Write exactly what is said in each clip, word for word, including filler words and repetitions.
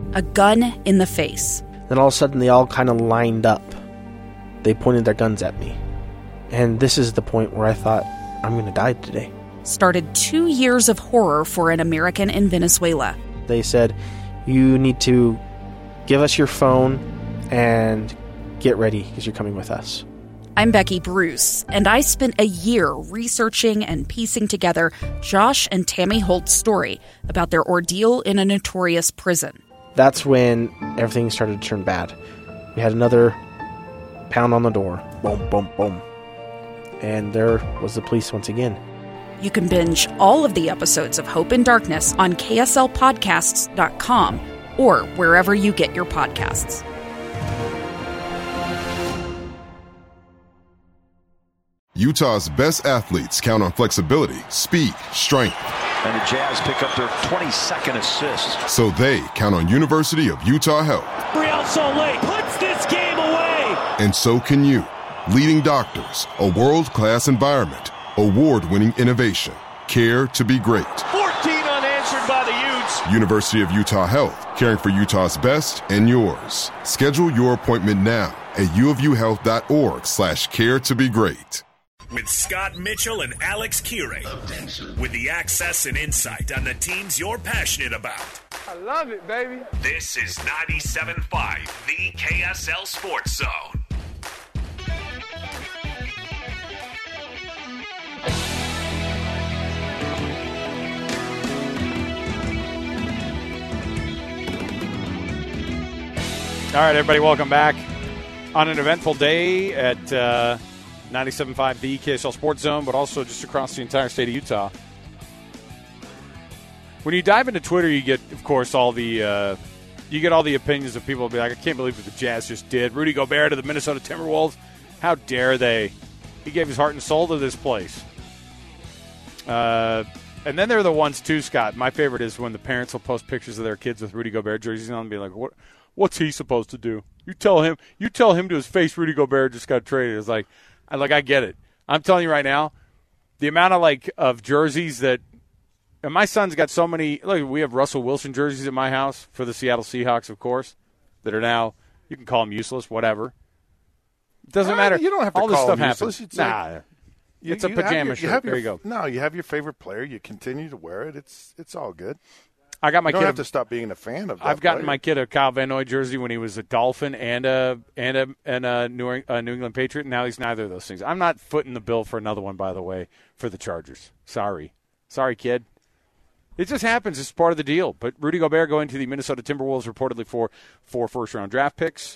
a gun in the face. Then all of a sudden they all kind of lined up. They pointed their guns at me. And this is the point where I thought, I'm going to die today. Started two years of horror for an American in Venezuela. They said, you need to give us your phone and get ready because you're coming with us. I'm Becky Bruce, and I spent a year researching and piecing together Josh and Tammy Holt's story about their ordeal in a notorious prison. That's when everything started to turn bad. We had another pound on the door. Boom, boom, boom. And there was the police once again. You can binge all of the episodes of Hope in Darkness on K S L podcasts dot com or wherever you get your podcasts. Utah's best athletes count on flexibility, speed, strength. And the Jazz pick up their twenty-second assist. So they count on University of Utah Health. Real Soleil puts this game away. And so can you. Leading doctors, a world-class environment, award-winning innovation, care to be great. fourteen unanswered by the Utes. University of Utah Health, caring for Utah's best and yours. Schedule your appointment now at uofuhealth.org slash care to be great. With Scott Mitchell and Alex Kirey. With the access and insight on the teams you're passionate about. I love it, baby. This is ninety-seven point five, the K S L Sports Zone. All right, everybody, welcome back on an eventful day at uh, ninety-seven point five, the K S L Sports Zone, but also just across the entire state of Utah. When you dive into Twitter, you get, of course, all the uh, you get all the opinions of people. Be like, I can't believe what the Jazz just did. Rudy Gobert to the Minnesota Timberwolves. How dare they? He gave his heart and soul to this place. Uh, and then there are the ones too, Scott. My favorite is when the parents will post pictures of their kids with Rudy Gobert jerseys on and be like, "What? What's he supposed to do? You tell him. You tell him to his face. Rudy Gobert just got traded." It's like, I like, I get it. I'm telling you right now, the amount of like of jerseys that, and my son's got so many. Look, we have Russell Wilson jerseys at my house for the Seattle Seahawks, of course, that are now, you can call them useless, whatever. It doesn't uh, matter. You don't have to all call this stuff them happens. Useless. Nah, you, it's a you pajama your, shirt. You there your, you go. No, you have your favorite player. You continue to wear it. It's it's all good. I got my you don't kid have to stop being a fan of that I've gotten player. my kid a Kyle Van Noy jersey when he was a Dolphin and a and a and a New, a New England Patriot. Now he's neither of those things. I'm not footing the bill for another one, by the way, for the Chargers. Sorry. Sorry, kid. It just happens. It's part of the deal. But Rudy Gobert going to the Minnesota Timberwolves reportedly for four first-round draft picks.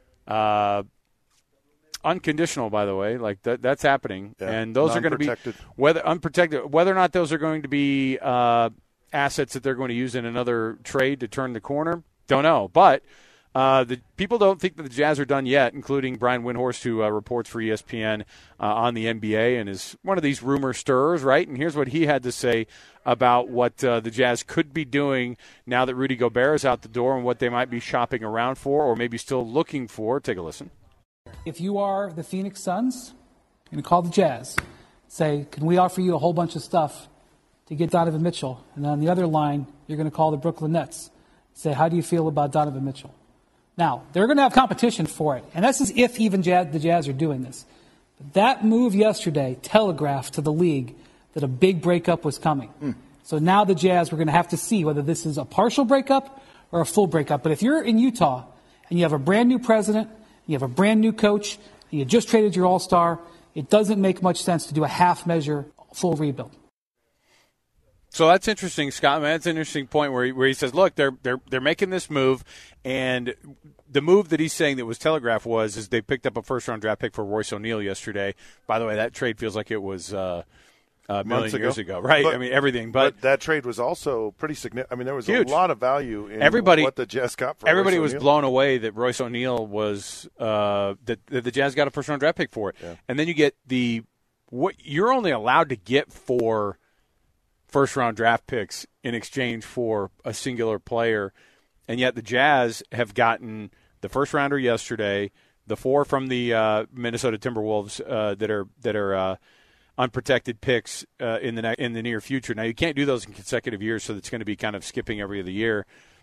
Uh, unconditional, by the way. Like that, that's happening. Yeah, and those are going to be – whether unprotected, whether or not those are going to be uh, – assets that they're going to use in another trade to turn the corner, don't know. But uh, the people don't think that the Jazz are done yet, including Brian Windhorst, who uh, reports for E S P N uh, on the N B A and is one of these rumor stirrers, right? And here's what he had to say about what uh, the Jazz could be doing now that Rudy Gobert is out the door and what they might be shopping around for or maybe still looking for. Take a listen. If you are the Phoenix Suns, you're going to call the Jazz, say, can we offer you a whole bunch of stuff to get Donovan Mitchell? And then on the other line, you're going to call the Brooklyn Nets. Say, how do you feel about Donovan Mitchell? Now, they're going to have competition for it. And this is if even Jazz, the Jazz are doing this. But that move yesterday telegraphed to the league that a big breakup was coming. Mm. So now the Jazz, we're going to have to see whether this is a partial breakup or a full breakup. But if you're in Utah and you have a brand new president, you have a brand new coach, and you just traded your all-star, it doesn't make much sense to do a half measure full rebuild. So that's interesting, Scott. Man, that's an interesting point where he, where he says, look, they're they're they're making this move, and the move that he's saying that was telegraphed was is they picked up a first-round draft pick for Royce O'Neal yesterday. By the way, that trade feels like it was uh, a million ago. years ago, right? But, I mean, everything. But, but that trade was also pretty significant. I mean, there was huge. a lot of value in everybody, what the Jazz got for Everybody Royce was O'Neal. blown away that Royce O'Neal was uh, that, that the Jazz got a first-round draft pick for it. Yeah. And then you get the what you're only allowed to get for first-round draft picks in exchange for a singular player, and yet the Jazz have gotten the first-rounder yesterday, the four from the uh, Minnesota Timberwolves uh, that are that are uh, unprotected picks uh, in the ne- in the near future. Now you can't do those in consecutive years, so it's going to be kind of skipping every other year.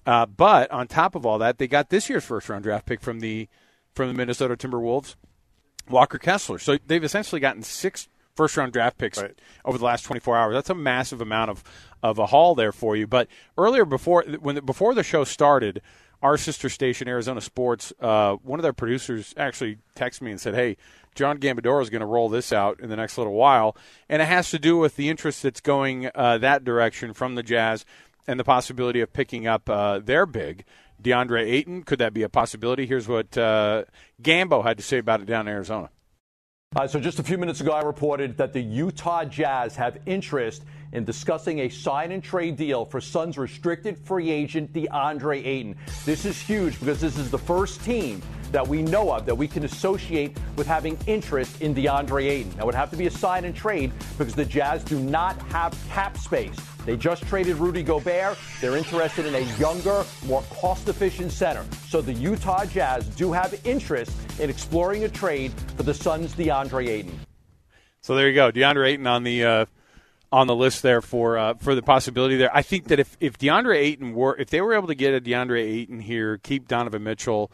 Uh, but on top of all that, they got this year's first-round draft pick from the from the Minnesota Timberwolves, Walker Kessler. So they've essentially gotten six first-round draft picks right. over the last twenty-four hours. That's a massive amount of, of a haul there for you. But earlier, before when the, before the show started, our sister station, Arizona Sports, uh, one of their producers actually texted me and said, hey, John Gambadoro is going to roll this out in the next little while. And it has to do with the interest that's going uh, that direction from the Jazz and the possibility of picking up uh, their big, DeAndre Ayton. Could that be a possibility? Here's what uh, Gambo had to say about it down in Arizona. Uh, so just a few minutes ago, I reported that the Utah Jazz have interest in discussing a sign-and-trade deal for Suns restricted free agent DeAndre Ayton. This is huge because this is the first team that we know of that we can associate with having interest in DeAndre Ayton. Now, it would have to be a sign-and-trade because the Jazz do not have cap space. They just traded Rudy Gobert. They're interested in a younger, more cost-efficient center. So the Utah Jazz do have interest in exploring a trade for the Suns' DeAndre Ayton. So there you go, DeAndre Ayton on the uh, on the list there for uh, for the possibility there. I think that if if DeAndre Ayton were if they were able to get a DeAndre Ayton here, keep Donovan Mitchell,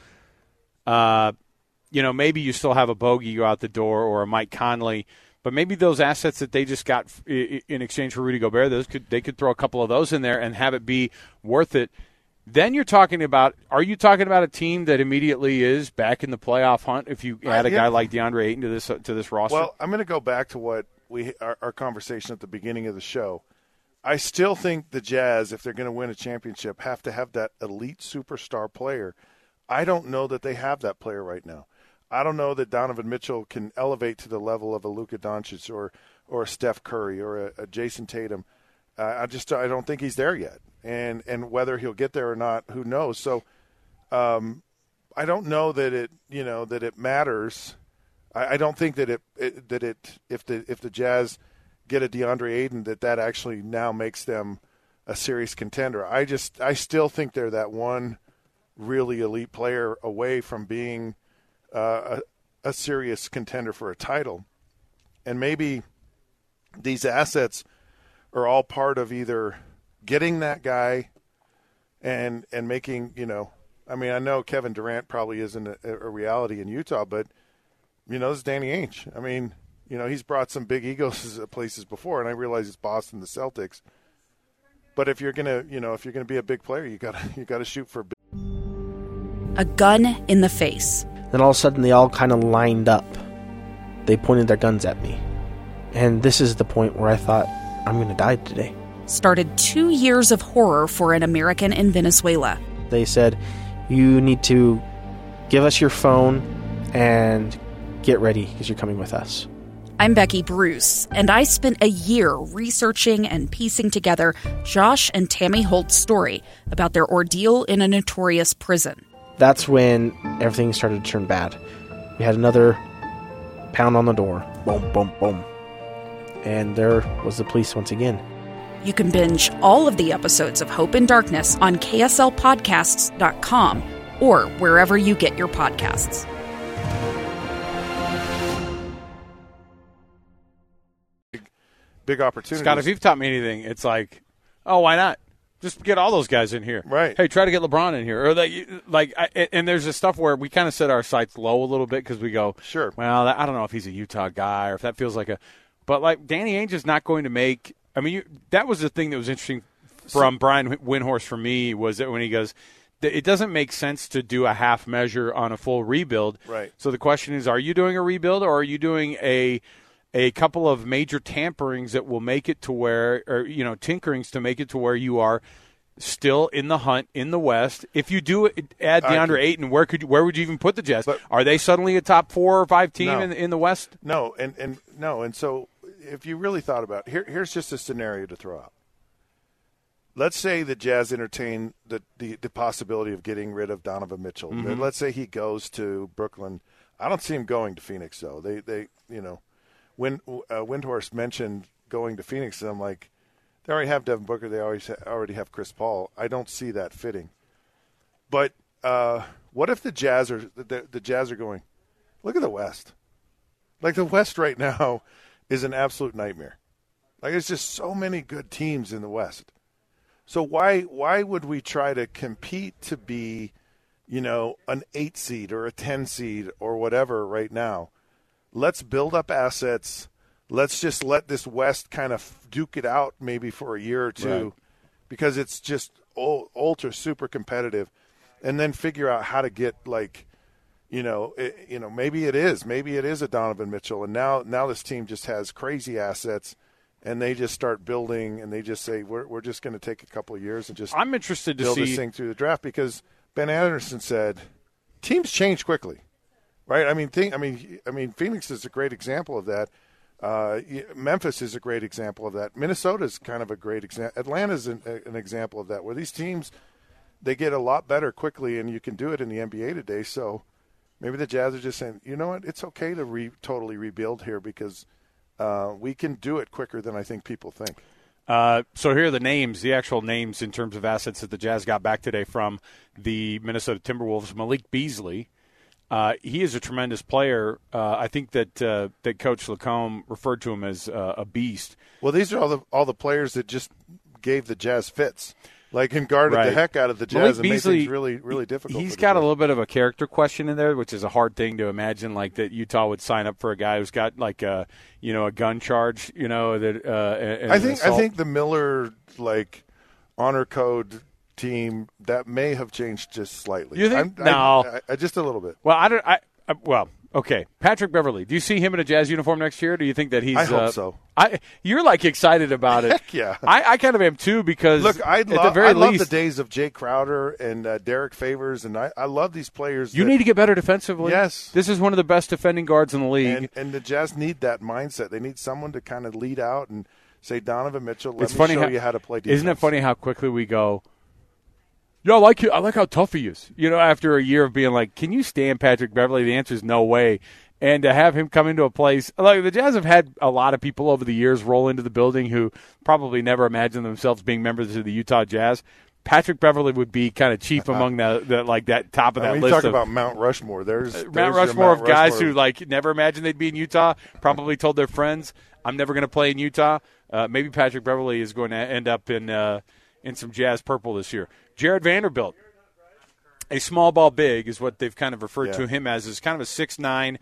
uh, you know, maybe you still have a Bogey go out the door or a Mike Conley. But maybe those assets that they just got in exchange for Rudy Gobert, those could they could throw a couple of those in there and have it be worth it. Then you're talking about, are you talking about a team that immediately is back in the playoff hunt if you add a yeah. guy like DeAndre Ayton to this to this roster? Well, I'm going to go back to what we our, our conversation at the beginning of the show. I still think the Jazz, if they're going to win a championship, have to have that elite superstar player. I don't know that they have that player right now. I don't know that Donovan Mitchell can elevate to the level of a Luka Doncic or or a Steph Curry or a, a Jason Tatum. Uh, I just I don't think he's there yet, and and whether he'll get there or not, who knows? So, um, I don't know that it you know that it matters. I, I don't think that it, it that it if the if the Jazz get a DeAndre Ayton that that actually now makes them a serious contender. I just I still think they're that one really elite player away from being Uh, a, a serious contender for a title. And maybe these assets are all part of either getting that guy and and making, you know, I mean, I know Kevin Durant probably isn't a, a reality in Utah, but, you know, this is Danny Ainge. I mean, you know, he's brought some big egos to places before, and I realize it's Boston, the Celtics. But if you're going to, you know, if you're going to be a big player, you got you got to shoot for big. A gun in the face. Then all of a sudden, they all kind of lined up. They pointed their guns at me. And this is the point where I thought, I'm going to die today. Started two years of horror for an American in Venezuela. They said, you need to give us your phone and get ready because you're coming with us. I'm Becky Bruce, and I spent a year researching and piecing together Josh and Tammy Holt's story about their ordeal in a notorious prison. That's when everything started to turn bad. We had another pound on the door. Boom, boom, boom. And there was the police once again. You can binge all of the episodes of Hope in Darkness on K S L podcasts dot com or wherever you get your podcasts. Big, big opportunity. Scott, if you've taught me anything, it's like, oh, why not? Just get all those guys in here. Right. Hey, try to get LeBron in here. Or like, like, I, and there's this stuff where we kind of set our sights low a little bit because we go, sure. Well, I don't know if he's a Utah guy or if that feels like a. But like Danny Ainge is not going to make. I mean, you, that was the thing that was interesting from Brian Windhorst for me was that when he goes, it doesn't make sense to do a half measure on a full rebuild. Right. So the question is, are you doing a rebuild or are you doing a a couple of major tamperings that will make it to where, or you know, tinkerings to make it to where you are still in the hunt in the West? If you do add DeAndre Ayton, where could you, where would you even put the Jazz? But, are they suddenly a top four or five team no, in, in the West? No, and, and no, and so if you really thought about it, here, here's just a scenario to throw out. Let's say the Jazz entertain the, the, the possibility of getting rid of Donovan Mitchell. Mm-hmm. Let's say he goes to Brooklyn. I don't see him going to Phoenix, though. They, they, you know, when uh, Windhorst mentioned going to Phoenix, and I'm like, they already have Devin Booker. They always ha- already have Chris Paul. I don't see that fitting. But uh, what if the Jazz are the, the Jazz are going? Look at the West. Like the West right now is an absolute nightmare. Like it's just so many good teams in the West. So why why would we try to compete to be, you know, an eight seed or a ten seed or whatever right now? Let's build up assets. Let's just let this West kind of duke it out maybe for a year or two, right, because it's just ultra super competitive, and then figure out how to get, like, you know, it, you know, maybe it is, maybe it is a Donovan Mitchell, and now now this team just has crazy assets, and they just start building, and they just say we're we're just going to take a couple of years and just I'm interested to build see this thing through the draft, because Ben Anderson said teams change quickly, right? I mean, think, I mean, I mean, Phoenix is a great example of that. Uh, Memphis is a great example of that. Minnesota is kind of a great example. Atlanta is an, an example of that, where these teams, they get a lot better quickly, and you can do it in the N B A today. So maybe the Jazz are just saying, you know what, it's okay to re- totally rebuild here, because uh, we can do it quicker than I think people think. Uh, so here are the names, the actual names in terms of assets that the Jazz got back today from the Minnesota Timberwolves. Malik Beasley. Uh, he is a tremendous player. Uh, I think that uh, that Coach Lacombe referred to him as uh, a beast. Well, these are all the all the players that just gave the Jazz fits, like, and guarded right. the heck out of the Jazz Malik and Beasley, made things really, really difficult. He's for got the a little bit of a character question in there, which is a hard thing to imagine. Like that Utah would sign up for a guy who's got like a you know a gun charge. You know that. Uh, and I think assault. I think the Miller like honor code team that may have changed just slightly. You think? I'm, no, I, I, just a little bit. Well, I don't. I. Uh, well, okay. Patrick Beverley. Do you see him in a Jazz uniform next year? Or do you think that he's? I hope uh, so. I you're like excited about it. Heck yeah. I, I kind of am too, because look, I at love the very I least, love the days of Jay Crowder and uh, Derek Favors, and I, I love these players. You that, need to get better defensively. Yes, this is one of the best defending guards in the league, and, and the Jazz need that mindset. They need someone to kind of lead out and say, Donovan Mitchell, let it's me funny show how, you how to play defense. Isn't it funny how quickly we go? Yeah, I like it. I like how tough he is. You know, after a year of being like, can you stand Patrick Beverley? The answer is no way. And to have him come into a place, like the Jazz have had a lot of people over the years roll into the building who probably never imagined themselves being members of the Utah Jazz. Patrick Beverley would be kind of chief among the, the like that top of that I mean, list. You talk of, about Mount Rushmore. There's, there's Mount Rushmore Mount of guys Rushmore. who like never imagined they'd be in Utah. Probably told their friends, "I'm never going to play in Utah." Uh, maybe Patrick Beverley is going to end up in uh, in some Jazz purple this year. Jared Vanderbilt, a small ball big, is what they've kind of referred yeah. to him as. Is kind of a six nine,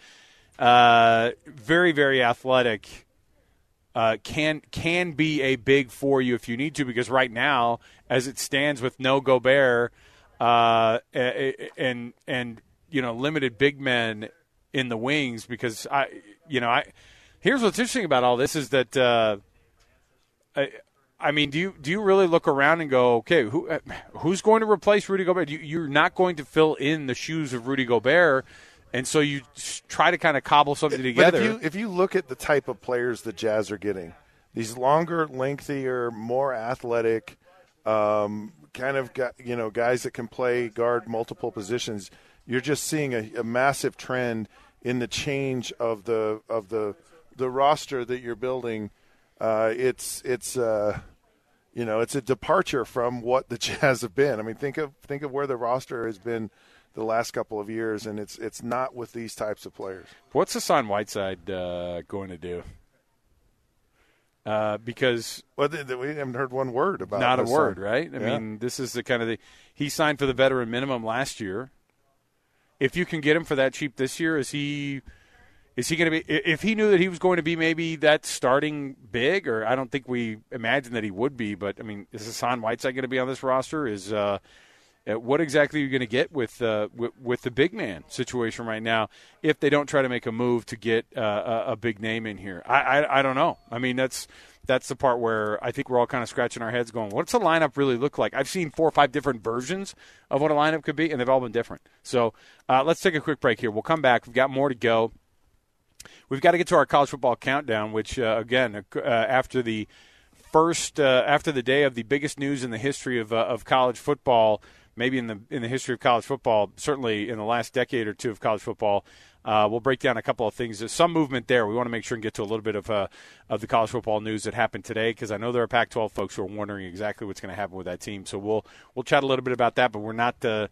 uh, very very athletic. Uh, can can be a big for you if you need to, because right now, as it stands with no Gobert uh, and and you know limited big men in the wings, because I you know I here's what's interesting about all this is that uh, I I mean do you do you really look around and go, okay, who who's going to replace Rudy Gobert? You, you're not going to fill in the shoes of Rudy Gobert. And so you try to kind of cobble something together. But if you, if you look at the type of players the Jazz are getting, these longer, lengthier, more athletic, um, kind of you know guys that can play guard multiple positions, you're just seeing a, a massive trend in the change of the of the the roster that you're building. Uh, it's it's uh, you know it's a departure from what the Jazz have been. I mean, think of think of where the roster has been the last couple of years, and it's it's not with these types of players. What's Hassan Whiteside uh, going to do? Uh, because well, th- th- we haven't heard one word about not Hassan. a word, right? I yeah. mean, this is the kind of the he signed for the veteran minimum last year. If you can get him for that cheap this year, is he is he going to be? If he knew that he was going to be maybe that starting big, or I don't think we imagined that he would be, but I mean, is Hassan Whiteside going to be on this roster? Is uh, what exactly are you going to get with, uh, with with the big man situation right now if they don't try to make a move to get uh, a, a big name in here? I, I I don't know. I mean, that's that's the part where I think we're all kind of scratching our heads going, what's the lineup really look like? I've seen four or five different versions of what a lineup could be, and they've all been different. So uh, let's take a quick break here. We'll come back. We've got more to go. We've got to get to our college football countdown, which, uh, again, uh, after the first uh, – after the day of the biggest news in the history of uh, of college football – maybe in the in the history of college football, certainly in the last decade or two of college football, uh, we'll break down a couple of things. There's some movement there. We want to make sure and get to a little bit of uh, of the college football news that happened today, because I know there are Pac twelve folks who are wondering exactly what's going to happen with that team. So we'll we'll chat a little bit about that, but we're not uh,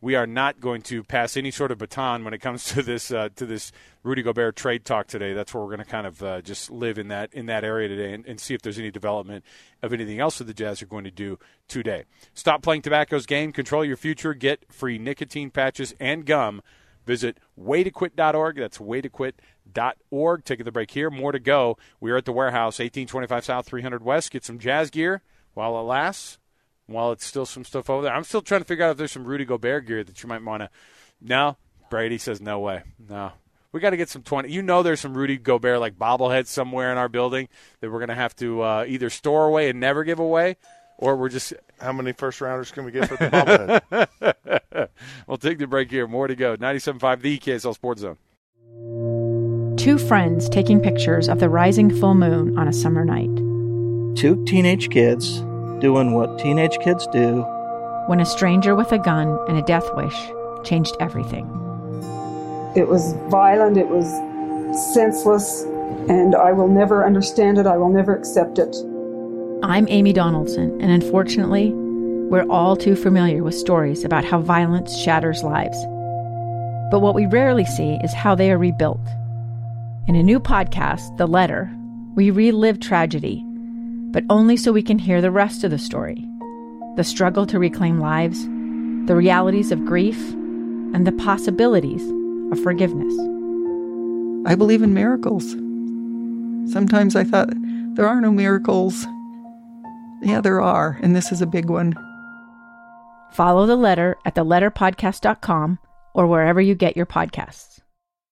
we are not going to pass any sort of baton when it comes to this uh, to this Rudy Gobert trade talk today. That's where we're going to kind of uh, just live in that in that area today and, and see if there's any development of anything else that the Jazz are going to do today. Stop playing tobacco's game. Control your future. Get free nicotine patches and gum. Visit way to quit dot org. That's way to quit dot org. Taking the break here. More to go. We are at the warehouse, eighteen twenty-five South, three hundred West. Get some Jazz gear while it lasts. While it's still some stuff over there. I'm still trying to figure out if there's some Rudy Gobert gear that you might want to. No, Brady says no way. No. We got to get some twenty. You know there's some Rudy Gobert like bobbleheads somewhere in our building that we're going to have to uh, either store away and never give away, or we're just. How many first rounders can we get for the bobblehead? We'll take the break here. More to go. ninety-seven point five, the K S L Sports Zone. Two friends taking pictures of the rising full moon on a summer night. Two teenage kids doing what teenage kids do. When a stranger with a gun and a death wish changed everything. It was violent, it was senseless, and I will never understand it, I will never accept it. I'm Amy Donaldson, and unfortunately, we're all too familiar with stories about how violence shatters lives. But what we rarely see is how they are rebuilt. In a new podcast, The Letter, we relive tragedy, but only so we can hear the rest of the story. The struggle to reclaim lives, the realities of grief, and the possibilities of forgiveness. I believe in miracles. Sometimes I thought, there are no miracles. Yeah, there are, and this is a big one. Follow The Letter at the letter podcast dot com or wherever you get your podcasts.